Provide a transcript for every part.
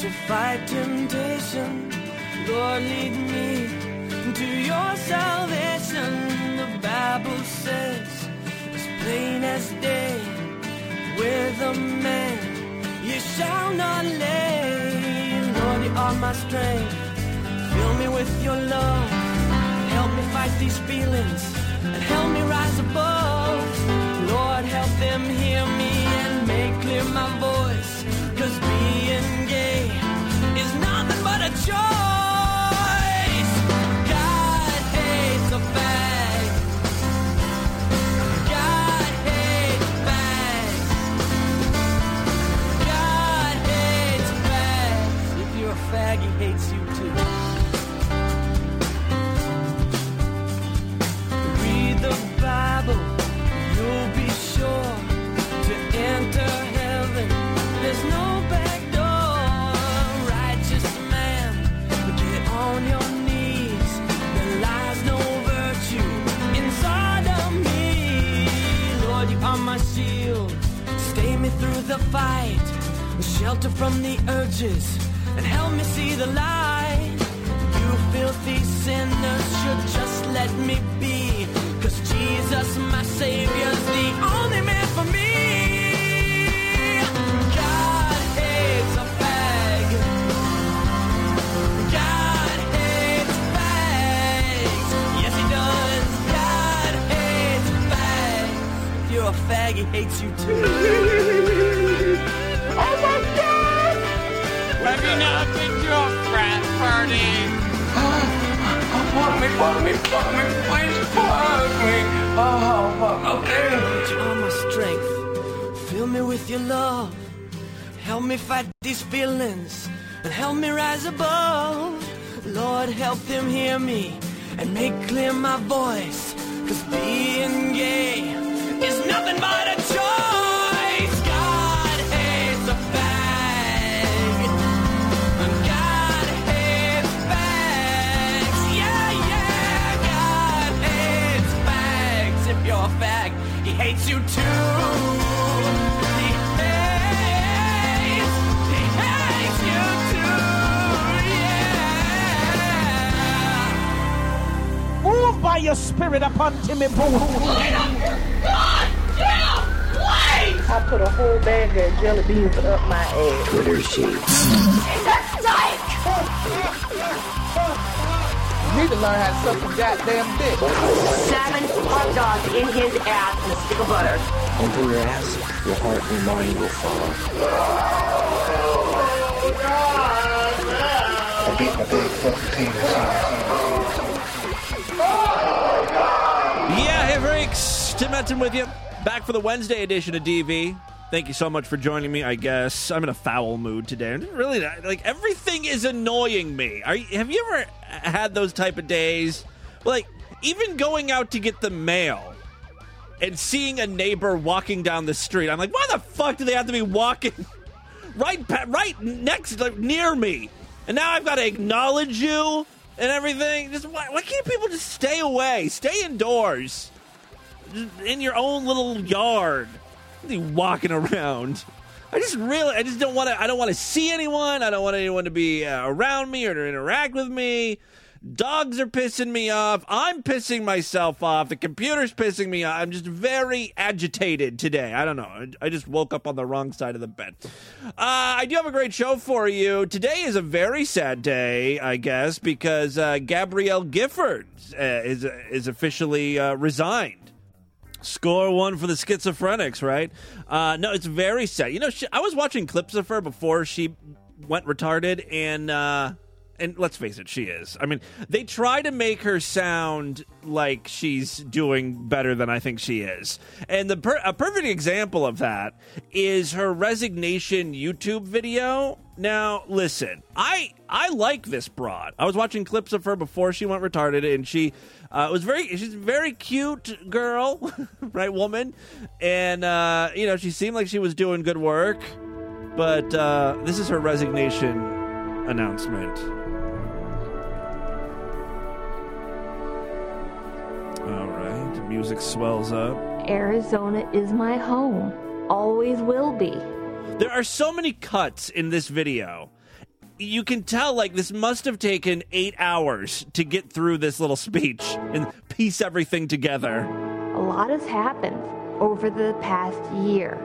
to fight temptation. Lord, lead me to your salvation. The Bible says, as plain as day, with a man you shall not lay. Lord, you are my strength. Fill me with your love. Help me fight these feelings and help me rise above. Lord, help them hear me and make clear my voice. 'Cause being gay is nothing but a choice. God hates a fag. God hates fags. God hates fags. If you're a fag, he hates you too. Read the Bible, you'll be sure to enter heaven. There's no back door. Righteous man, get on your knees. There lies no virtue inside of me. Lord, you are my shield. Stay me through the fight. Shelter from the urges and help me see the light. You filthy sinners should just let me be. 'Cause Jesus, my Savior's the only man for me. God hates a fag. God hates fags. Yes, he does. God hates fags. If you're a fag, he hates you too. Oh my God! Have you not been to a frat party? Fuck me, please fuck me. Oh, fuck, okay. Lord, you are my strength. Fill me with your love. Help me fight these feelings and help me rise above. Lord, help them hear me and make clear my voice. 'Cause being gay is nothing but a choice. God hates a fag. God hates fags. Yeah, God hates fags. If you're a fag, he hates you too. He hates you too. Yeah. Move by your spirit upon Timmy Boo. I put a whole bag of jelly beans up my ass. Twitter sheets. That's tight! You need to learn how to suck some goddamn dick. 7 hot dogs in his ass and a stick of butter. Open your ass, your heart and mind will follow. I beat my big fucking penis. Yeah, hey freaks, Tim Henson with you. Back for the Wednesday edition of DV. Thank you so much for joining me, I guess. I'm in a foul mood today. Really, like, everything is annoying me. Have you ever had those type of days? Like, even going out to get the mail and seeing a neighbor walking down the street, I'm like, why the fuck do they have to be walking right next, like, near me? And now I've got to acknowledge you and everything. Just why can't people just stay away? Stay indoors. Just in your own little yard. Walking around. I don't want to see anyone. I don't want anyone to be around me or to interact with me. Dogs are pissing me off. I'm pissing myself off. The computer's pissing me off. I'm just very agitated today. I don't know. I just woke up on the wrong side of the bed. I do have a great show for you. Today is a very sad day, I guess, because Gabrielle Gifford is officially resigned. Score one for the schizophrenics, right? No, it's very sad. You know, I was watching clips of her before she went retarded, and let's face it, she is. I mean, they try to make her sound like she's doing better than I think she is. And a perfect example of that is her resignation YouTube video. Now, listen, I like this broad. I was watching clips of her before she went retarded, and she's a very cute girl, right, woman, and she seemed like she was doing good work, but this is her resignation announcement. All right, the music swells up. Arizona is my home. Always will be. There are so many cuts in this video. you can tell, like, this must have taken 8 hours to get through this little speech and piece everything together. A lot has happened over the past year.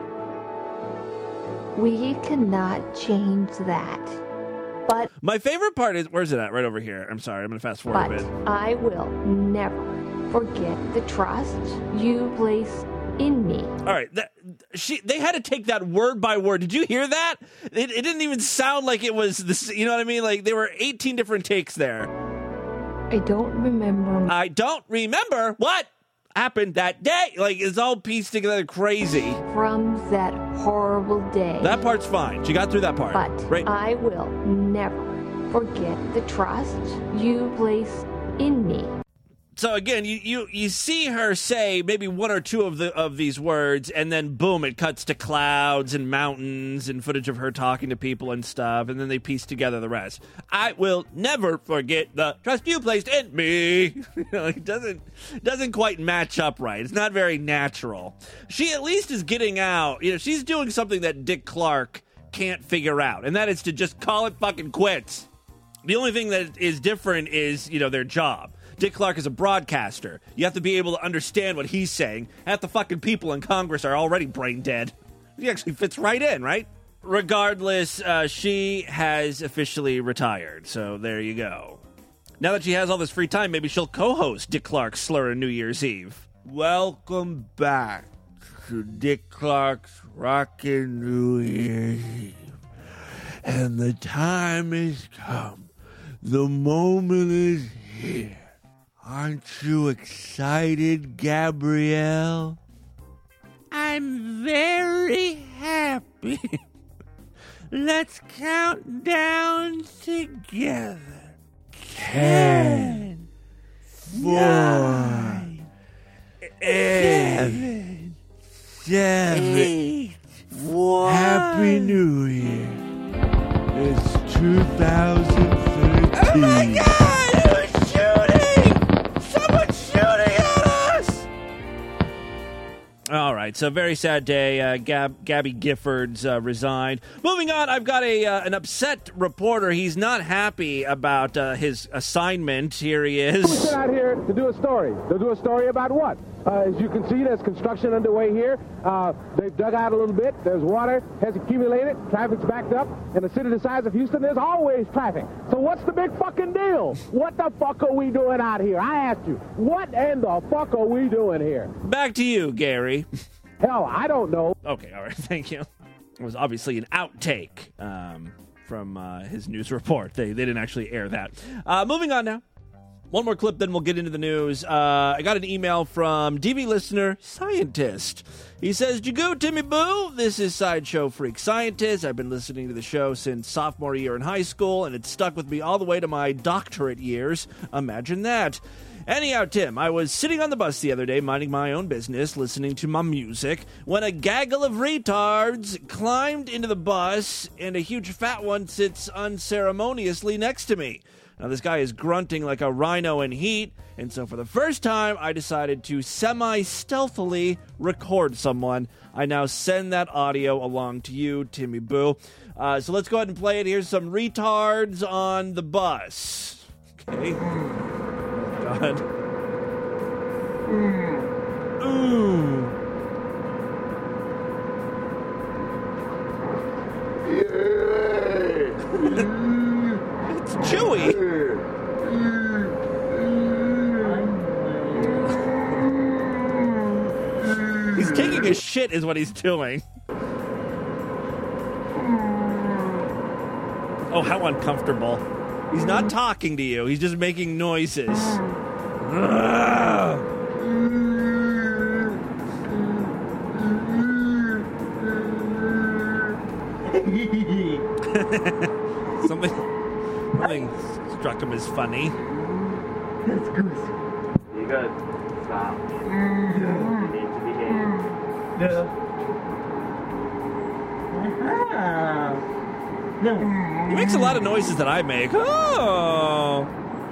We cannot change that. But My favorite part is, where's it at? Right over here. I'm sorry, I'm going to fast forward a bit. I will never forget the trust you place in me. All right, they had to take that word by word. Did you hear that? It didn't even sound like it was this. You know what I mean? Like, there were 18 different takes there. I don't remember. I don't remember what happened that day. Like, it's all pieced together crazy. From that horrible day. That part's fine. She got through that part. But right. I will never forget the trust you place in me. So again, you see her say maybe one or two of these words, and then boom, it cuts to clouds and mountains and footage of her talking to people and stuff, and then they piece together the rest. I will never forget the trust you placed in me. It doesn't quite match up right. It's not very natural. She at least is getting out. She's doing something that Dick Clark can't figure out, and that is to just call it fucking quits. The only thing that is different is, their job. Dick Clark is a broadcaster. You have to be able to understand what he's saying. Half the fucking people in Congress are already brain dead. He actually fits right in, right? Regardless, she has officially retired, so there you go. Now that she has all this free time, maybe she'll co-host Dick Clark's Slur on New Year's Eve. Welcome back to Dick Clark's Rockin' New Year's Eve. And the time has come. The moment is here. Aren't you excited, Gabrielle? I'm very happy. Let's count down together. 10, 9, 8, 7, 1. Happy New Year. It's 2013. Oh my God! All right, so very sad day. Gabby Giffords resigned. Moving on, I've got an upset reporter. He's not happy about his assignment. Here he is. We sit out here to do a story. To do a story about what? As you can see, there's construction underway here. They've dug out a little bit. There's water has accumulated. Traffic's backed up. In a city the size of Houston, there's always traffic. So what's the big fucking deal? What the fuck are we doing out here? I asked you, what in the fuck are we doing here? Back to you, Gary. Hell, I don't know. Okay, all right, thank you. It was obviously an outtake from his news report. They didn't actually air that. Moving on now. One more clip, then we'll get into the news. I got an email from DV listener, Scientist. He says, "Jagu Timmy Boo, this is Sideshow Freak Scientist. I've been listening to the show since sophomore year in high school, and it's stuck with me all the way to my doctorate years. Imagine that. Anyhow, Tim, I was sitting on the bus the other day, minding my own business, listening to my music, when a gaggle of retards climbed into the bus, and a huge fat one sits unceremoniously next to me. Now, this guy is grunting like a rhino in heat, and so for the first time, I decided to semi-stealthily record someone. I now send that audio along to you, Timmy Boo. So let's go ahead and play it. Here's some retards on the bus. Okay. Oh, God. Ooh. It's Chewy. He's taking a shit is what he's doing. Oh, how uncomfortable. He's not talking to you. He's just making noises. Something struck him as funny. That's good. You good. Stop. You need to behave. He makes a lot of noises that I make. Oh.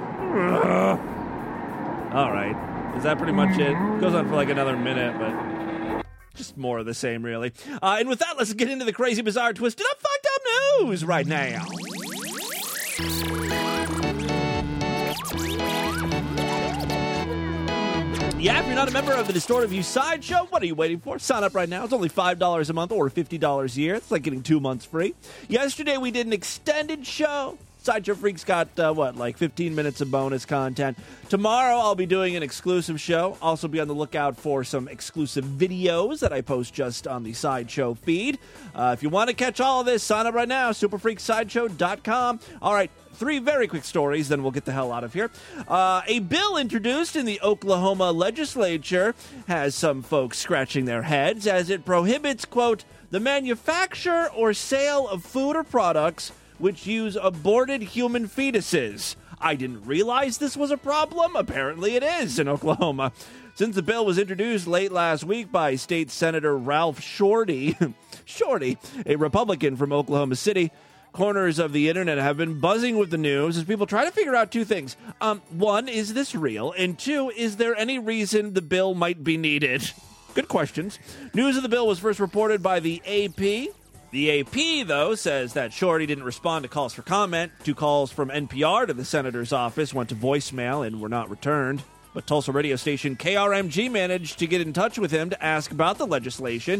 All right. Is that pretty much it? Goes on for like another minute, but just more of the same, really. And with that, let's get into the crazy, bizarre, twisted up, fucked up news right now. Yeah, if you're not a member of the Distorted View Sideshow, what are you waiting for? Sign up right now. It's only $5 a month or $50 a year. It's like getting 2 months free. Yesterday, we did an extended show. Sideshow Freaks got, 15 minutes of bonus content. Tomorrow, I'll be doing an exclusive show. Also, be on the lookout for some exclusive videos that I post just on the Sideshow feed. If you want to catch all of this, sign up right now, superfreaksideshow.com. All right. 3 very quick stories, then we'll get the hell out of here. A bill introduced in the Oklahoma legislature has some folks scratching their heads as it prohibits, quote, the manufacture or sale of food or products which use aborted human fetuses. I didn't realize this was a problem. Apparently it is in Oklahoma. Since the bill was introduced late last week by State Senator Ralph Shorty, a Republican from Oklahoma City, corners of the internet have been buzzing with the news as people try to figure out 2 things. 1, is this real? And 2, is there any reason the bill might be needed? Good questions. News of the bill was first reported by the AP. The AP, though, says that Shorty didn't respond to calls for comment. 2 calls from NPR to the senator's office went to voicemail and were not returned. But Tulsa radio station KRMG managed to get in touch with him to ask about the legislation.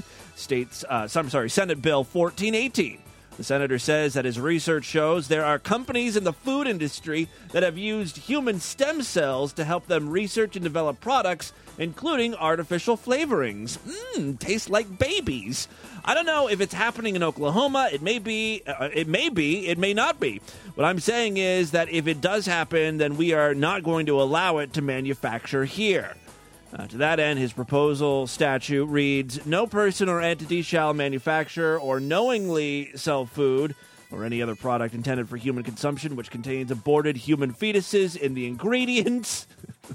Senate Bill 1418. The senator says that his research shows there are companies in the food industry that have used human stem cells to help them research and develop products, including artificial flavorings. Taste like babies. I don't know if it's happening in Oklahoma. It may be, it may not be. What I'm saying is that if it does happen, then we are not going to allow it to manufacture here. To that end, his proposal statute reads, no person or entity shall manufacture or knowingly sell food or any other product intended for human consumption which contains aborted human fetuses in the ingredients.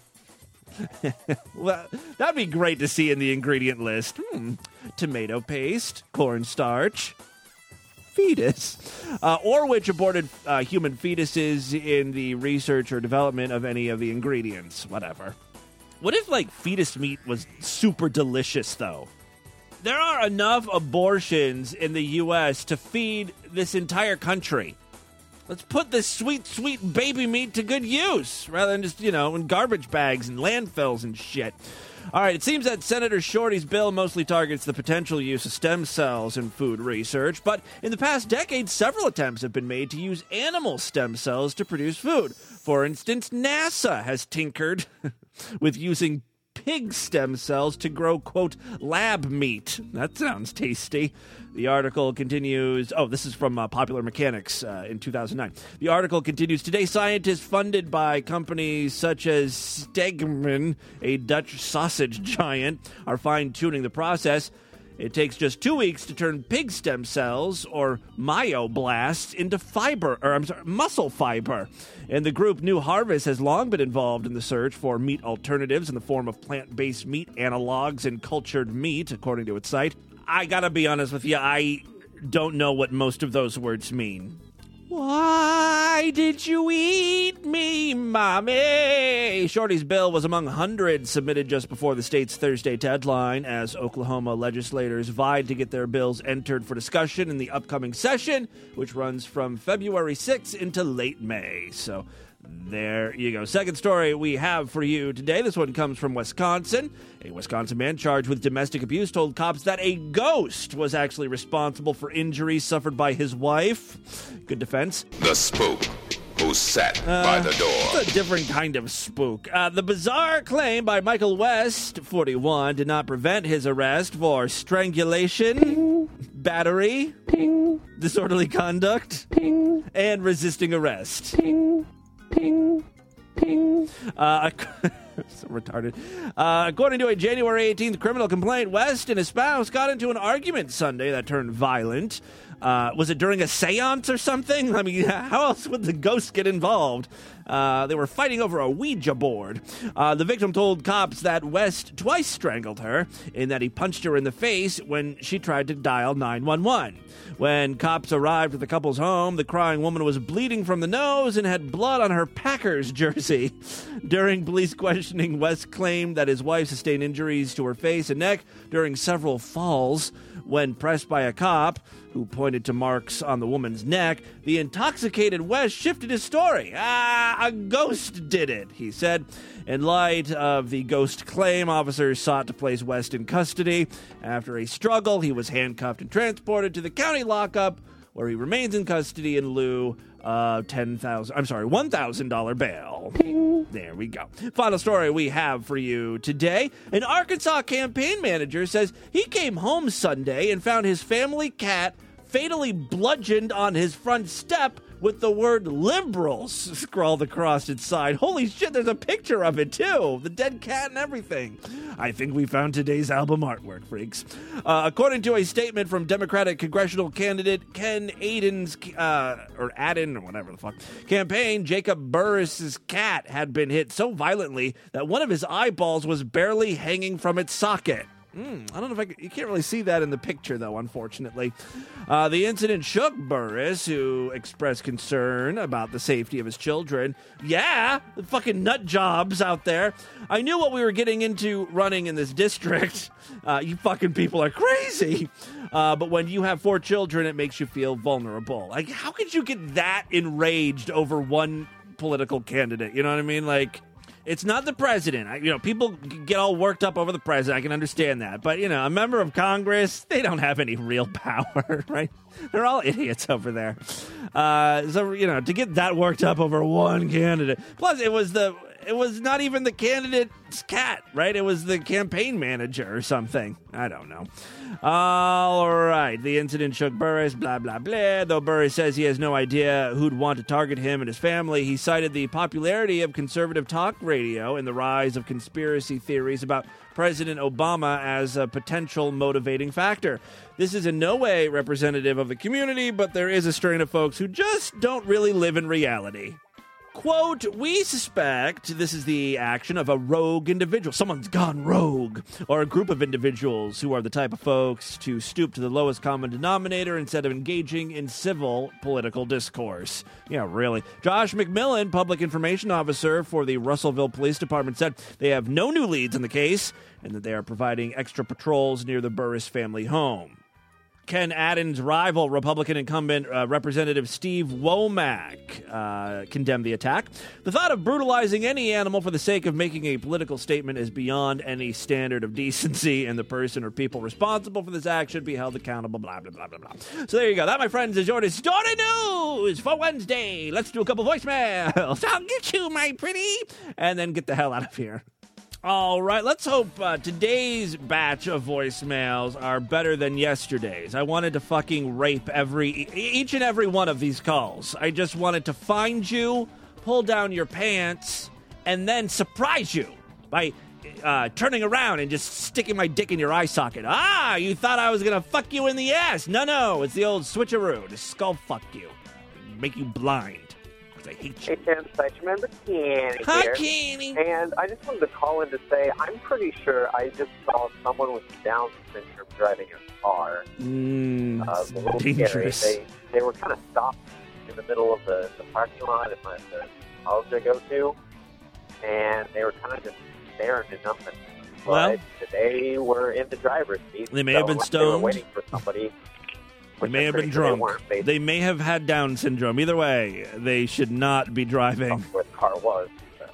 Well, that'd be great to see in the ingredient list. Tomato paste, cornstarch, fetus, or which aborted human fetuses in the research or development of any of the ingredients, whatever. What if, fetus meat was super delicious, though? There are enough abortions in the U.S. to feed this entire country. Let's put this sweet, sweet baby meat to good use, rather than just, in garbage bags and landfills and shit. All right, it seems that Senator Shorty's bill mostly targets the potential use of stem cells in food research, but in the past decade, several attempts have been made to use animal stem cells to produce food. For instance, NASA has tinkered with using pig stem cells to grow, quote, lab meat. That sounds tasty. The article continues... Oh, this is from Popular Mechanics in 2009. The article continues, today scientists funded by companies such as Stegman, a Dutch sausage giant, are fine-tuning the process. It takes just 2 weeks to turn pig stem cells, or myoblasts, into muscle fiber. And the group New Harvest has long been involved in the search for meat alternatives in the form of plant-based meat analogs and cultured meat, according to its site. I gotta be honest with you, I don't know what most of those words mean. Why did you eat me, Mommy? Shorty's bill was among hundreds submitted just before the state's Thursday deadline as Oklahoma legislators vied to get their bills entered for discussion in the upcoming session, which runs from February 6th into late May. So there you go. Second story we have for you today. This one comes from Wisconsin. A Wisconsin man charged with domestic abuse told cops that a ghost was actually responsible for injuries suffered by his wife. Good defense. The spook who sat by the door. It's a different kind of spook. The bizarre claim by Michael West, 41, did not prevent his arrest for strangulation, battery, disorderly conduct, and resisting arrest. So retarded. According to a January 18th criminal complaint, West and his spouse got into an argument Sunday that turned violent. Was it during a seance or something? I mean, how else would the ghost get involved? They were fighting over a Ouija board. The victim told cops that West twice strangled her, in that he punched her in the face when she tried to dial 911. When cops arrived at the couple's home, the crying woman was bleeding from the nose and had blood on her Packers jersey. During police questioning, questioning, West claimed that his wife sustained injuries to her face and neck during several falls. When pressed by a cop who pointed to marks on the woman's neck, the intoxicated West shifted his story. A ghost did it, he said. In light of the ghost claim, officers sought to place West in custody. After a struggle, he was handcuffed and transported to the county lockup, where he remains in custody in lieu of $1,000 bail. Ding. There we go. Final story we have for you today. An Arkansas campaign manager says he came home Sunday and found his family cat fatally bludgeoned on his front step with the word liberals scrawled across its side. Holy shit, there's a picture of it too. The dead cat and everything. I think we found today's album artwork, freaks. According to a statement from Democratic congressional candidate Ken Aden's, or whatever the fuck, campaign, Jacob Burris's cat had been hit so violently that one of his eyeballs was barely hanging from its socket. I don't know if you can't really see that in the picture, though, unfortunately. The incident shook Burris, who expressed concern about the safety of his children. Yeah, the fucking nut jobs out there. I knew what we were getting into running in this district. You fucking people are crazy. But when you have 4 children, it makes you feel vulnerable. Like, how could you get that enraged over one political candidate? You know what I mean? Like, it's not the president. People get all worked up over the president. I can understand that. But, a member of Congress, they don't have any real power, right? They're all idiots over there. To get that worked up over one candidate. Plus, it was not even the candidate's cat, right? It was the campaign manager or something. I don't know. All right. The incident shook Burris, blah, blah, blah. Though Burris says he has no idea who'd want to target him and his family, he cited the popularity of conservative talk radio and the rise of conspiracy theories about President Obama as a potential motivating factor. This is in no way representative of the community, but there is a strain of folks who just don't really live in reality. Quote, we suspect this is the action of a rogue individual. Someone's gone rogue. Or a group of individuals who are the type of folks to stoop to the lowest common denominator instead of engaging in civil political discourse. Yeah, really. Josh McMillan, public information officer for the Russellville Police Department, said they have no new leads in the case and that they are providing extra patrols near the Burris family home. Ken Aden's rival, Republican incumbent Representative Steve Womack, condemned the attack. The thought of brutalizing any animal for the sake of making a political statement is beyond any standard of decency, and the person or people responsible for this act should be held accountable, blah, blah, blah, blah, blah. So there you go. That, my friends, is your Story News for Wednesday. Let's do a couple voicemails. I'll get you, my pretty, and then get the hell out of here. All right, let's hope today's batch of voicemails are better than yesterday's. I wanted to fucking rape each and every one of these calls. I just wanted to find you, pull down your pants, and then surprise you by turning around and just sticking my dick in your eye socket. You thought I was going to fuck you in the ass. No, it's the old switcheroo to skull fuck you, make you blind. I hate you. Hey, Tim, I remember Kenny. Hi, here. Kenny. And I just wanted to call in to say I'm pretty sure I just saw someone with Down syndrome driving a car. A little dangerous. Scary. They were kind of stopped in the middle of the parking lot at the college I go to, and they were kind of just staring at nothing. But they were in the driver's seat. They may have been stoned. They were waiting for somebody. They may have been drunk. They may have had Down syndrome. Either way, they should not be driving. Where the car was.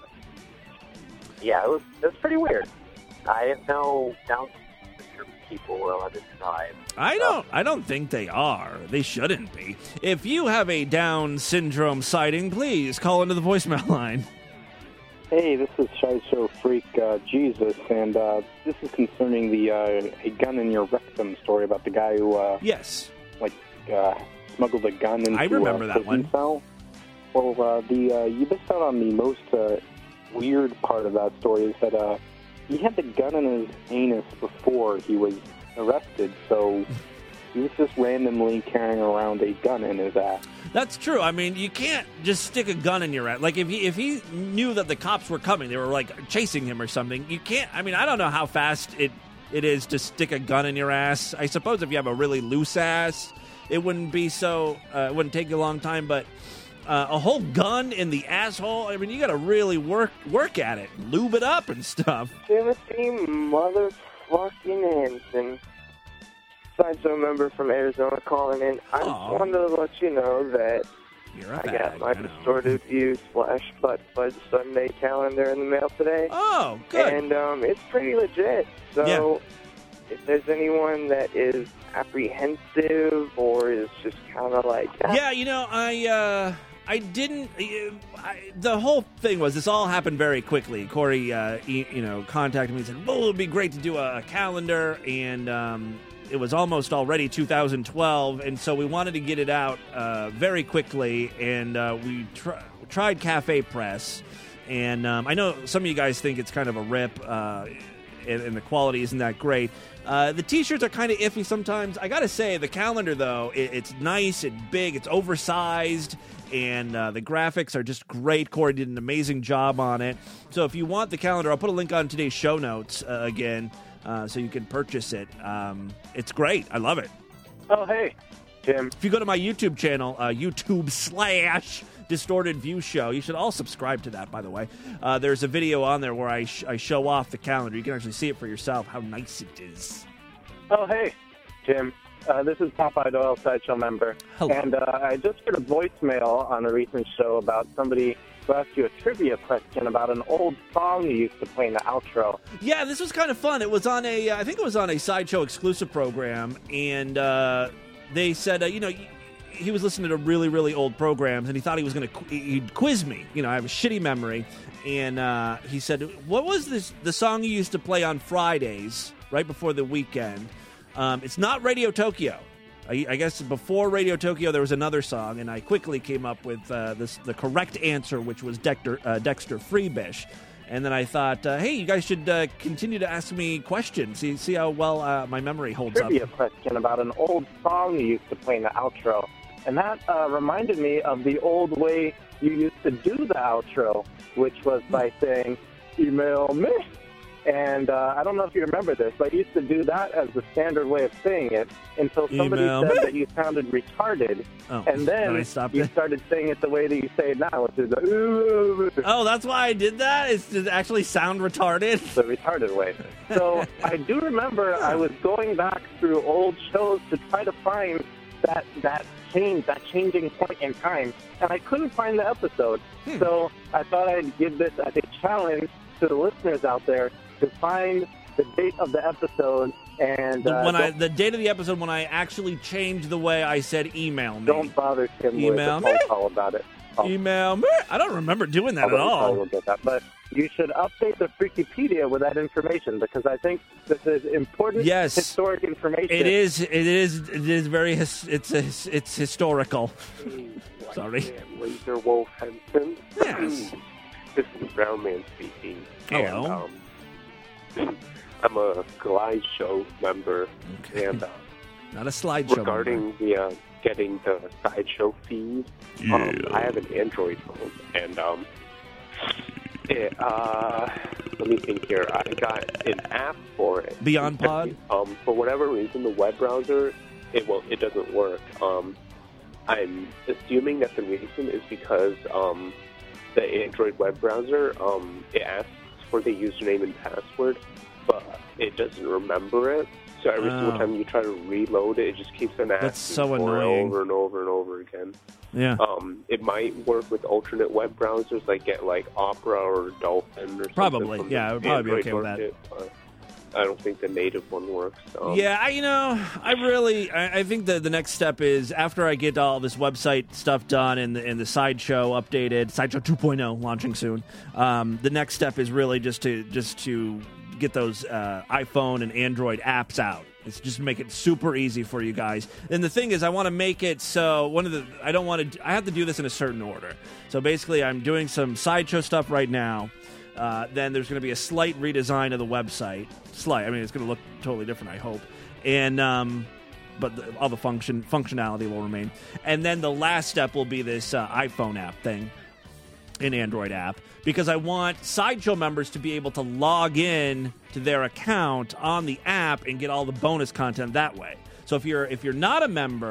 Yeah, it was pretty weird. I didn't know Down syndrome people were allowed to drive. I don't think they are. They shouldn't be. If you have a Down syndrome sighting, please call into the voicemail line. Hey, this is Sideshow Freak Jesus, and this is concerning the a gun in your rectum story about the guy who yes. Smuggled a gun into I remember that one. Cell. Well, you missed out on the most weird part of that story is that he had the gun in his anus before he was arrested, so he was just randomly carrying around a gun in his ass. That's true. I mean, you can't just stick a gun in your ass. Like, if he knew that the cops were coming, they were, like, chasing him or something, you can't... I mean, I don't know how fast it is to stick a gun in your ass. I suppose if you have a really loose ass... It wouldn't be so. It wouldn't take you a long time, but a whole gun in the asshole. I mean, you got to really work at it, lube it up and stuff. Timothy motherfucking Henson, sideshow member from Arizona, calling in. I just wanted to let you know that I got my Distorted Views / Butt Fudge Sunday calendar in the mail today. Oh, good. And it's pretty legit. So if there's anyone that is apprehensive or is just kind of like... Yeah, I didn't... the whole thing was, this all happened very quickly. Corey, contacted me and said, well, it would be great to do a calendar, and it was almost already 2012, and so we wanted to get it out very quickly, and we tried Cafe Press, and I know some of you guys think it's kind of a rip, and the quality isn't that great. The T-shirts are kind of iffy sometimes. I gotta say, the calendar, though, it's nice, it's big, it's oversized, and the graphics are just great. Corey did an amazing job on it. So if you want the calendar, I'll put a link on today's show notes again, so you can purchase it. It's great. I love it. Oh, hey, Jim. If you go to my YouTube channel, YouTube/Distorted View Show, you should all subscribe to that, by the way. There's a video on there where I show off the calendar. You can actually see it for yourself, how nice it is. Oh, hey, Jim. This is Popeye Doyle, sideshow member. Hello. And I just heard a voicemail on a recent show about somebody who asked you a trivia question about an old song you used to play in the outro. Yeah, this was kind of fun. It was on I think it was on a Sideshow exclusive program, and they said, he was listening to really, really old programs, and he thought he was going to he'd quiz me. I have a shitty memory. And he said, what was the song you used to play on Fridays, right before the weekend? It's not Radio Tokyo. I guess before Radio Tokyo, there was another song, and I quickly came up with the correct answer, which was Dexter Freebish. And then I thought, hey, you guys should continue to ask me questions. See how well my memory holds up. Trivia question about an old song you used to play in the outro. And that reminded me of the old way you used to do the outro, which was by saying, email me. And I don't know if you remember this, but I used to do that as the standard way of saying it until somebody said that you sounded retarded. Oh, and then you started saying it the way that you say it now, which is oh, that's why I did that? It's to actually sound retarded? The retarded way. So I do remember I was going back through old shows to try to find that changing point in time, and I couldn't find the episode. So I thought I'd give this as a challenge to the listeners out there to find the date of the episode. And the date of the episode when I actually changed the way I said email me. Don't bother Tim with a phone call about it. Email me? I don't remember doing that at all. We'll get that, but you should update the Freakypedia with that information, because I think this is important historic information. It is very it's historical. Sorry. Laser Wolf Henson. Yes. This is Brown Man speaking. Hello. And, I'm a slideshow member. Okay. And not a slideshow regarding member. Getting the sideshow feed, I have an Android phone, and let me think here. I got an app for it. Beyond Pod? For whatever reason, the web browser, it doesn't work. I'm assuming that the reason is because the Android web browser, it asks for the username and password, but it doesn't remember it. So every single time you try to reload it, it just keeps on asking so for annoying. it over and over and over again. Yeah. It might work with alternate web browsers, like Opera or Dolphin or something. Probably, yeah, it would probably be okay with that. I don't think the native one works. Yeah, I think that the next step is, after I get all this website stuff done and the Sideshow updated, Sideshow 2.0 launching soon, the next step is really just to get those iPhone and Android apps out. It's just make it super easy for you guys. And the thing is, I want to make it so I have to do this in a certain order. So basically, I'm doing some Sideshow stuff right now. Then there's going to be a slight redesign of the website. Slight. I mean, it's going to look totally different, I hope. And but all the functionality will remain. And then the last step will be this iPhone app thing, an Android app, because I want Sideshow members to be able to log in to their account on the app and get all the bonus content that way. So if you're not a member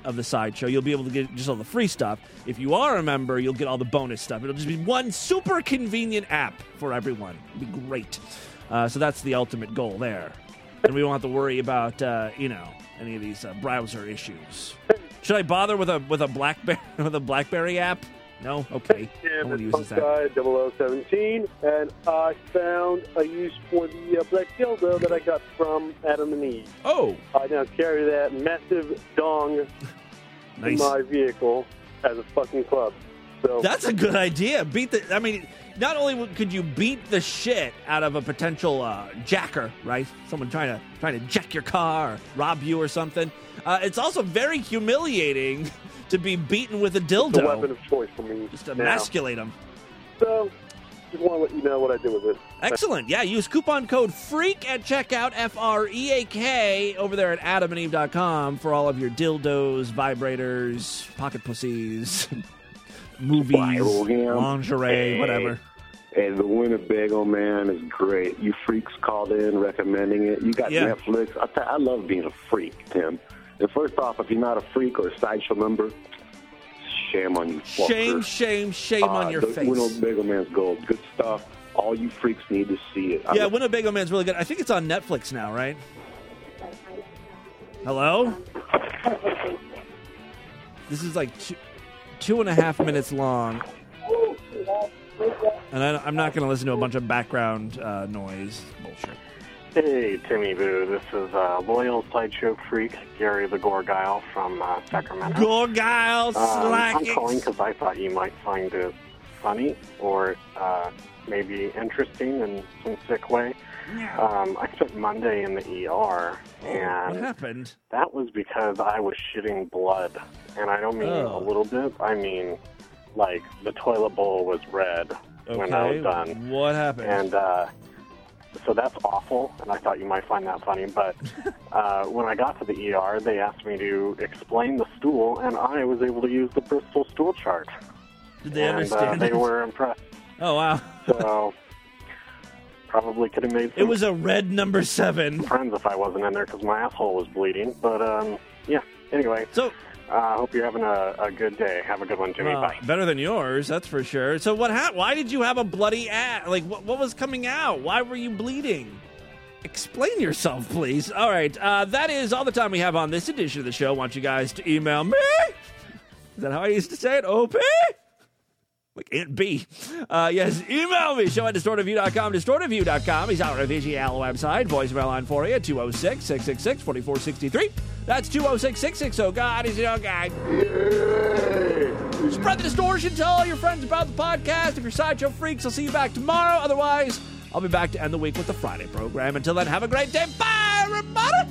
of the Sideshow, you'll be able to get just all the free stuff. If you are a member, you'll get all the bonus stuff. It'll just be one super convenient app for everyone. It'll be great. So that's the ultimate goal there. And we won't have to worry about, any of these browser issues. Should I bother with a BlackBerry app? No? Okay. No one uses that. Guy 0017, and I found a use for the black dildo that I got from Adam and Eve. Oh. I now carry that massive dong in my vehicle as a fucking club. So that's a good idea. Not only could you beat the shit out of a potential jacker, right? Someone trying to jack your car or rob you or something. It's also very humiliating to be beaten with a dildo. It's a weapon of choice for me. Just emasculate them. So, just want to let you know what I did with it. Excellent. Yeah, use coupon code FREAK at checkout, FREAK, over there at adamandeve.com for all of your dildos, vibrators, pocket pussies, movies, lingerie, whatever. And the Winnebago Man is great. You freaks called in recommending it. You got Netflix. I love being a freak, Tim. And first off, if you're not a freak or a Sideshow member, shame on you, fucker. Shame on your face. Winnebago Man's gold. Good stuff. All you freaks need to see it. Yeah, Winnebago Man's really good. I think it's on Netflix now, right? Hello? This is like 2.5 minutes long. And I'm not going to listen to a bunch of background noise. Bullshit. Hey, Timmy Boo. This is loyal Sideshow freak, Gary the Gorgile from Sacramento. Gorgile slacking. I'm calling because I thought you might find it funny or maybe interesting in some sick way. I spent Monday in the ER, and what happened? That was because I was shitting blood. And I don't mean a little bit. I mean, like, the toilet bowl was red when I was done. What happened? And so that's awful, and I thought you might find that funny. But when I got to the ER, they asked me to explain the stool, and I was able to use the Bristol stool chart. Did they understand They it? were impressed. Oh, wow. So probably could have made some... It was a red number 7. ...friends if I wasn't in there because my asshole was bleeding. But, yeah, anyway. So... I hope you're having a good day. Have a good one, Jimmy. Bye. Better than yours, that's for sure. So why did you have a bloody ass? Like, what was coming out? Why were you bleeding? Explain yourself, please. All right, that is all the time we have on this edition of the show. I want you guys to email me. Is that how I used to say it? OP? Like Aunt B. Yes, email me, show at distortedview.com. Distortedview.com is our official website. Voicemail line for you, 206-666-4463. That's 206-660. God is your guide. Spread the distortion. Tell all your friends about the podcast. If you're Sideshow freaks, I'll see you back tomorrow. Otherwise, I'll be back to end the week with the Friday program. Until then, have a great day. Bye, everybody.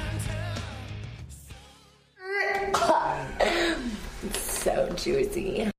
So juicy.